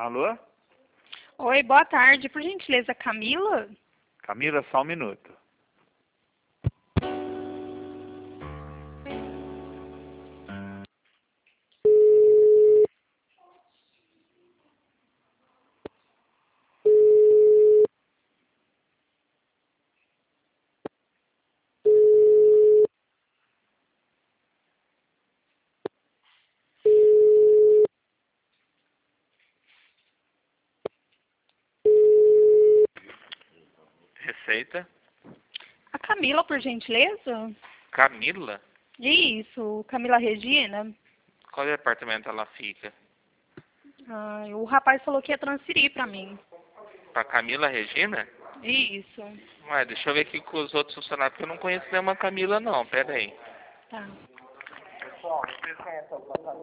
Alô? Oi, boa tarde. Por gentileza, Camila? Camila, só um minuto. Receita? A Camila, por gentileza? Camila? Isso, Camila Regina. Qual departamento ela fica? O rapaz falou que ia transferir pra mim. Pra Camila Regina? Isso. Ué, deixa eu ver aqui com os outros funcionários, porque eu não conheço nenhuma Camila não, pera aí. Tá. Pessoal, vocês conhecem alguma Camila?